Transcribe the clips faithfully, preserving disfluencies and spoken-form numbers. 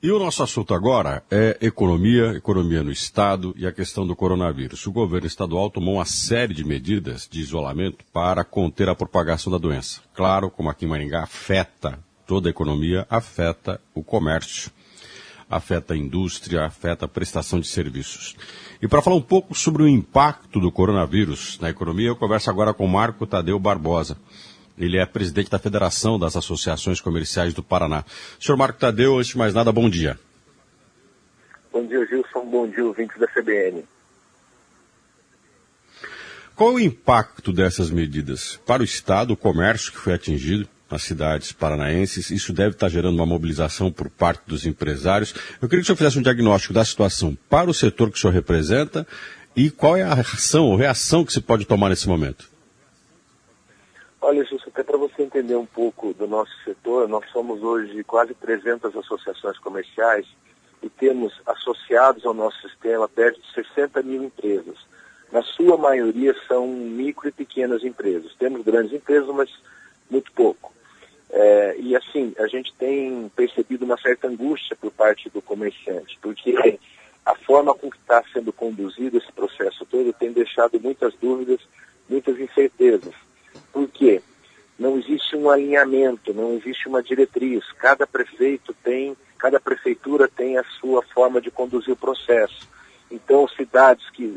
E o nosso assunto agora é economia, economia no Estado e a questão do coronavírus. O governo estadual tomou uma série de medidas de isolamento para conter a propagação da doença. Claro, como aqui em Maringá, afeta toda a economia, afeta o comércio, afeta a indústria, afeta a prestação de serviços. E para falar um pouco sobre o impacto do coronavírus na economia, eu converso agora com Marco Tadeu Barbosa. Ele é presidente da Federação das Associações Comerciais do Paraná. Senhor Marco Tadeu, antes de mais nada, bom dia. Bom dia, Gilson. Bom dia, ouvintes da C B N. Qual é o impacto dessas medidas para o Estado, o comércio que foi atingido nas cidades paranaenses? Isso deve estar gerando uma mobilização por parte dos empresários. Eu queria que o senhor fizesse um diagnóstico da situação para o setor que o senhor representa e qual é a ação ou reação que se pode tomar nesse momento. Olha, Gilson, até para você entender um pouco do nosso setor, nós somos hoje quase trezentas associações comerciais e temos associados ao nosso sistema perto de sessenta mil empresas. Na sua maioria são micro e pequenas empresas. Temos grandes empresas, mas muito pouco. É, e assim, a gente tem percebido uma certa angústia por parte do comerciante, porque a forma com que está sendo conduzido esse processo todo tem deixado muitas dúvidas, muitas incertezas. Por quê? Não existe um alinhamento, não existe uma diretriz. Cada prefeito tem, cada prefeitura tem a sua forma de conduzir o processo. Então, cidades que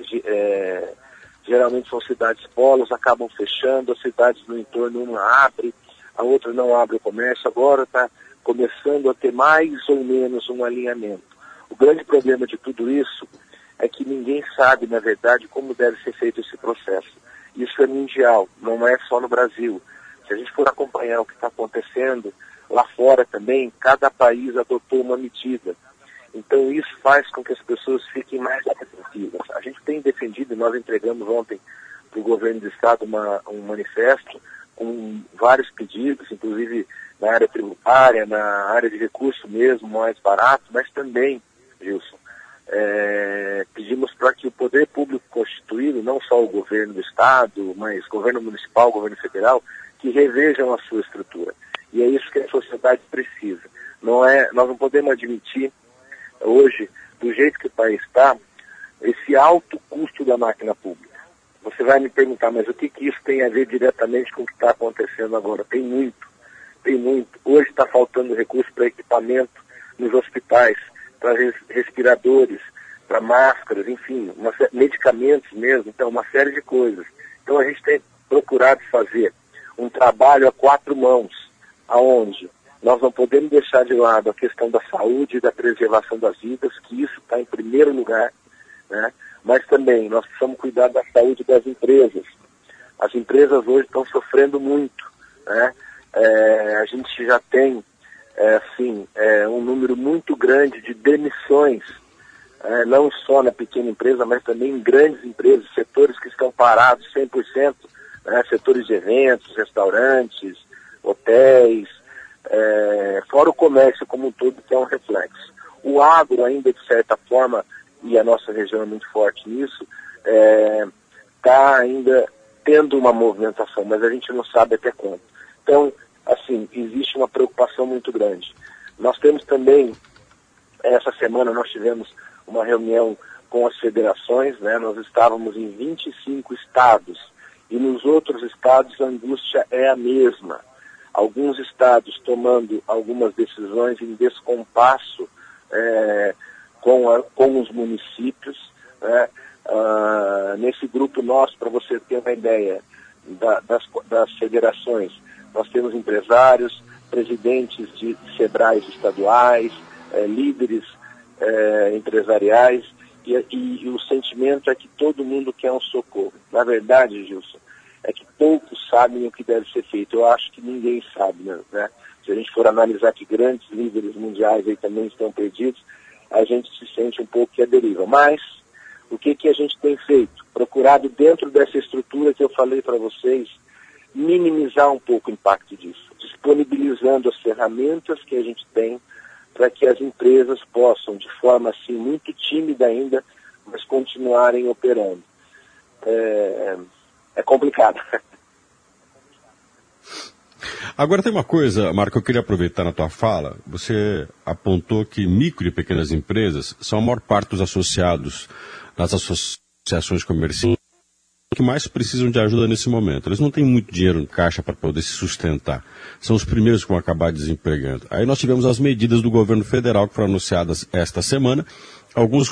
é, geralmente são cidades polos acabam fechando, as cidades no entorno uma abre, a outra não abre o comércio. Agora está começando a ter mais ou menos um alinhamento. O grande problema de tudo isso é que ninguém sabe, na verdade, como deve ser feito esse processo. Isso é mundial, não é só no Brasil. Se a gente for acompanhar o que está acontecendo lá fora também, cada país adotou uma medida. Então isso faz com que as pessoas fiquem mais apreensivas. A gente tem defendido, e nós entregamos ontem para o governo do estado uma, um manifesto com vários pedidos, inclusive na área tributária, na área de recurso mesmo, mais barato, mas também, Gilson, É, pedimos para que o poder público constituído, não só o governo do estado, mas governo municipal, governo federal, que revejam a sua estrutura. E é isso que a sociedade precisa. Não é, nós não podemos admitir hoje, do jeito que o país está, esse alto custo da máquina pública. Você vai me perguntar, mas o que, que isso tem a ver diretamente com o que está acontecendo agora? Tem muito, tem muito. Hoje está faltando recurso para equipamento nos hospitais, para respiradores, para máscaras, enfim, uma, medicamentos mesmo, então uma série de coisas. Então a gente tem procurado fazer um trabalho a quatro mãos, aonde nós não podemos deixar de lado a questão da saúde e da preservação das vidas, que isso está em primeiro lugar, né? Mas também nós precisamos cuidar da saúde das empresas. As empresas hoje estão sofrendo muito, né? É, a gente já tem É, assim, é, um número muito grande de demissões, é, não só na pequena empresa, mas também em grandes empresas, setores que estão parados cem por cento, né, setores de eventos, restaurantes, hotéis, é, fora o comércio como um todo, que é um reflexo. O agro ainda, de certa forma, e a nossa região é muito forte nisso, está é, ainda tendo uma movimentação, mas a gente não sabe até quando. Então, assim, existe uma preocupação muito grande. Nós temos também, essa semana nós tivemos uma reunião com as federações, né? Nós estávamos em vinte e cinco estados e nos outros estados a angústia é a mesma. Alguns estados tomando algumas decisões em descompasso é, com, a, com os municípios, né? Ah, nesse grupo nosso, para você ter uma ideia da, das, das federações, nós temos empresários, presidentes de SEBRAES estaduais, eh, líderes eh, empresariais, e, e, e o sentimento é que todo mundo quer um socorro. Na verdade, Gilson, é que poucos sabem o que deve ser feito. Eu acho que ninguém sabe, né? Se a gente for analisar que grandes líderes mundiais aí também estão perdidos, a gente se sente um pouco que é deriva. Mas, o que, que a gente tem feito? Procurado dentro dessa estrutura que eu falei para vocês, minimizar um pouco o impacto disso, disponibilizando as ferramentas que a gente tem para que as empresas possam, de forma assim muito tímida ainda, mas continuarem operando. É, é complicado. Agora tem uma coisa, Marco, eu queria aproveitar na tua fala. Você apontou que micro e pequenas empresas são a maior parte dos associados nas associações comerciais que mais precisam de ajuda nesse momento. Eles não têm muito dinheiro em caixa para poder se sustentar. São os primeiros que vão acabar desempregando. Aí nós tivemos as medidas do governo federal que foram anunciadas esta semana. Alguns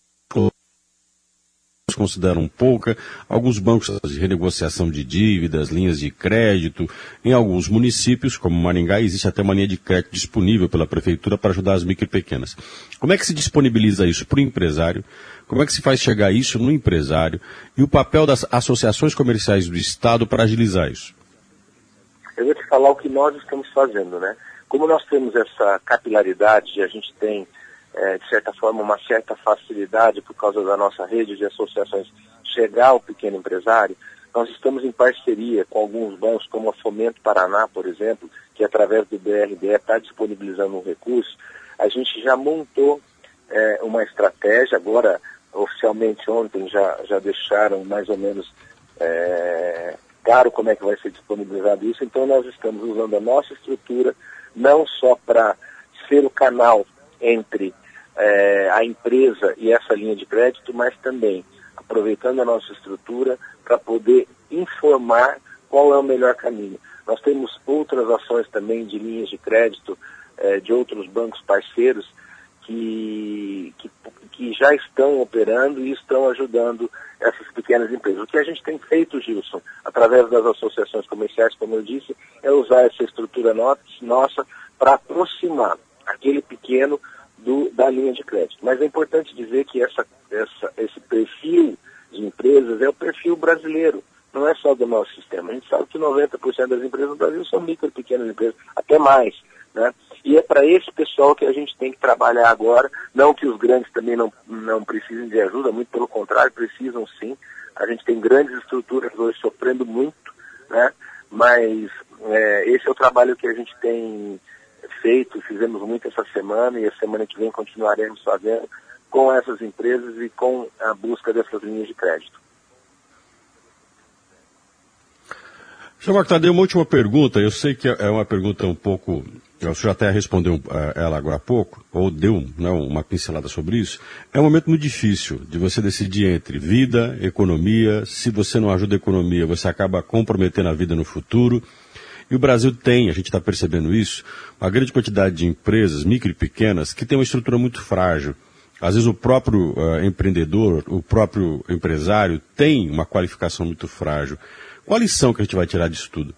consideram pouca, alguns bancos de renegociação de dívidas, linhas de crédito. Em alguns municípios, como Maringá, existe até uma linha de crédito disponível pela prefeitura para ajudar as micro e pequenas. Como é que se disponibiliza isso para o empresário? Como é que se faz chegar isso no empresário? E o papel das associações comerciais do Estado para agilizar isso? Eu vou te falar o que nós estamos fazendo, né? Como nós temos essa capilaridade, a gente tem É, de certa forma, uma certa facilidade por causa da nossa rede de associações chegar ao pequeno empresário, nós estamos em parceria com alguns bancos, como a Fomento Paraná, por exemplo, que através do B R D E está disponibilizando um recurso. A gente já montou é, uma estratégia, agora, oficialmente ontem, já, já deixaram mais ou menos é, claro como é que vai ser disponibilizado isso. Então, nós estamos usando a nossa estrutura, não só para ser o canal entre é, a empresa e essa linha de crédito, mas também aproveitando a nossa estrutura para poder informar qual é o melhor caminho. Nós temos outras ações também de linhas de crédito é, de outros bancos parceiros que, que, que já estão operando e estão ajudando essas pequenas empresas. O que a gente tem feito, Gilson, através das associações comerciais, como eu disse, é usar essa estrutura nossa para aproximar aquele pequeno do, da linha de crédito. Mas é importante dizer que essa, essa, esse perfil de empresas é o perfil brasileiro, não é só do nosso sistema. A gente sabe que noventa por cento das empresas no Brasil são micro e pequenas empresas, até mais, né? E é para esse pessoal que a gente tem que trabalhar agora, não que os grandes também não, não precisem de ajuda, muito pelo contrário, precisam sim. A gente tem grandes estruturas hoje sofrendo muito, né? Mas é, esse é o trabalho que a gente tem feito, fizemos muito essa semana e a semana que vem continuaremos fazendo com essas empresas e com a busca dessas linhas de crédito. Senhor Marco Tadeu, uma última pergunta, eu sei que é uma pergunta um pouco, o senhor até respondeu ela agora há pouco, ou deu né, uma pincelada sobre isso. É um momento muito difícil de você decidir entre vida, economia. Se você não ajuda a economia, você acaba comprometendo a vida no futuro. E o Brasil tem, a gente está percebendo isso, uma grande quantidade de empresas, micro e pequenas, que tem uma estrutura muito frágil. Às vezes o próprio uh, empreendedor, o próprio empresário tem uma qualificação muito frágil. Qual a lição que a gente vai tirar disso tudo?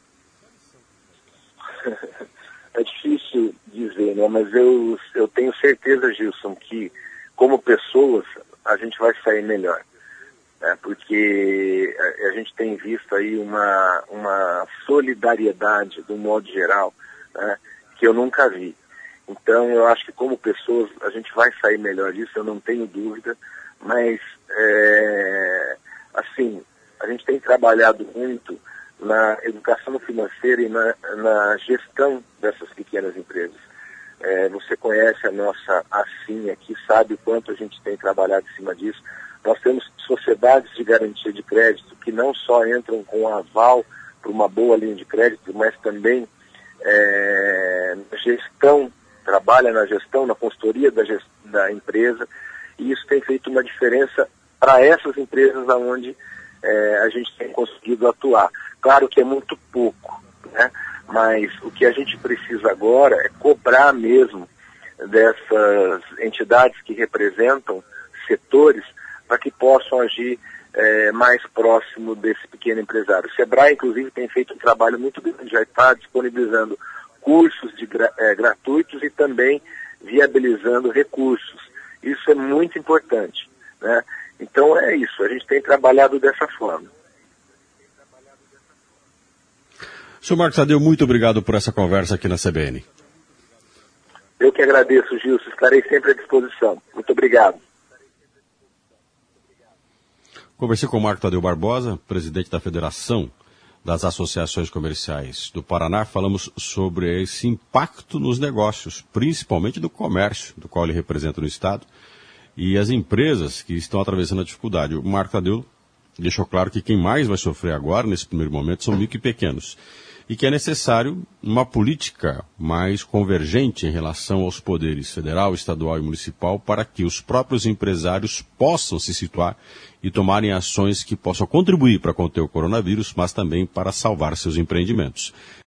É difícil dizer, né? Mas eu, eu tenho certeza, Gilson, que como pessoas a gente vai sair melhor. É, porque a, a gente tem visto aí uma, uma solidariedade, do modo geral, né, que eu nunca vi. Então, eu acho que como pessoas a gente vai sair melhor disso, eu não tenho dúvida, mas, é, assim, a gente tem trabalhado muito na educação financeira e na, na gestão dessas pequenas empresas. É, você conhece a nossa Assim aqui, sabe o quanto a gente tem trabalhado em cima disso. Nós temos sociedades de garantia de crédito que não só entram com aval para uma boa linha de crédito, mas também é, na gestão, trabalha na gestão, na consultoria da, gest, da empresa, e isso tem feito uma diferença para essas empresas onde é, a gente tem conseguido atuar. Claro que é muito pouco, né? Mas o que a gente precisa agora é cobrar mesmo dessas entidades que representam setores para que possam agir é, mais próximo desse pequeno empresário. O Sebrae, inclusive, tem feito um trabalho muito grande, já está disponibilizando cursos de, é, gratuitos e também viabilizando recursos. Isso é muito importante, né? Então é isso, a gente tem trabalhado dessa forma. Senhor Marco Tadeu, muito obrigado por essa conversa aqui na C B N. Eu que agradeço, Gilson, estarei sempre à disposição. Muito obrigado. Conversei com o Marco Tadeu Barbosa, presidente da Federação das Associações Comerciais do Paraná. Falamos sobre esse impacto nos negócios, principalmente do comércio, do qual ele representa no Estado, e as empresas que estão atravessando a dificuldade. O Marco Tadeu deixou claro que quem mais vai sofrer agora, nesse primeiro momento, são micro e pequenos. e que é necessário uma política mais convergente em relação aos poderes federal, estadual e municipal para que os próprios empresários possam se situar e tomarem ações que possam contribuir para conter o coronavírus, mas também para salvar seus empreendimentos.